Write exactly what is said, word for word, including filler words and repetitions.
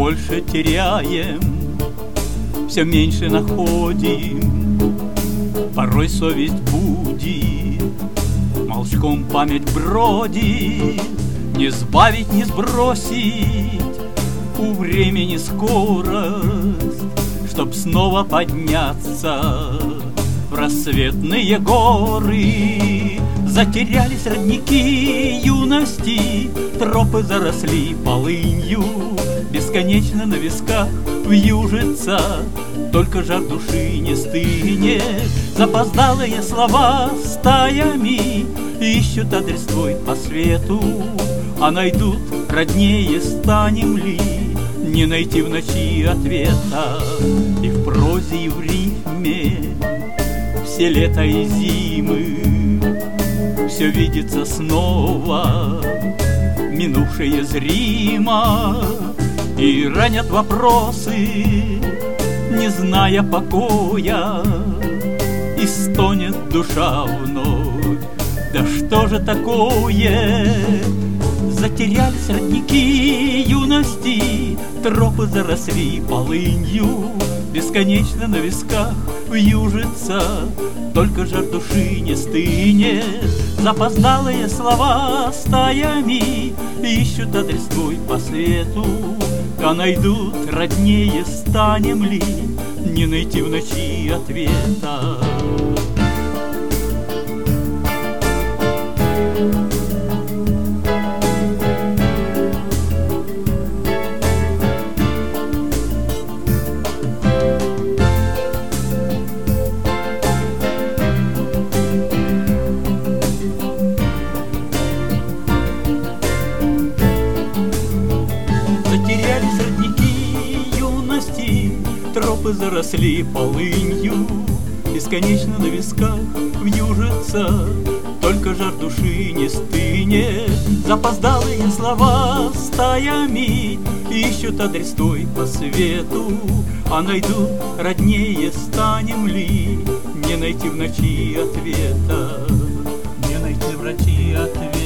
больше теряем, все меньше находим. Порой совесть будет, молчком память бродит. Не сбавить, не сбросить у времени скорость, чтоб снова подняться в рассветные горы. Затерялись родники юности, тропы заросли полынью. Бесконечно на висках вьюжится, только жар души не стынет. Запоздалые слова стаями ищут адрес твой по свету, а найдут, роднее станем ли, не найти в ночи ответа. И в прозе, и в рифме все лета и зимы, все видится снова, минувшее зримо. И ранят вопросы, не зная покоя, и стонет душа вновь. Да что же такое? Затерялись родники юности, тропы заросли полынью. Бесконечно на висках вьюжится, только жар души не стынет. Запоздалые слова стаями ищут адрес твой по свету, а найдут, роднее станем ли, не найти в ночи ответа. Затерялись родники юности, тропы заросли полынью. Бесконечно на висках вьюжится, только жар души не стынет. Запоздалые слова стаями ищут адрес твой по свету, а найдут, роднее станем ли, не найти в ночи ответа. Не найти в ночи ответа.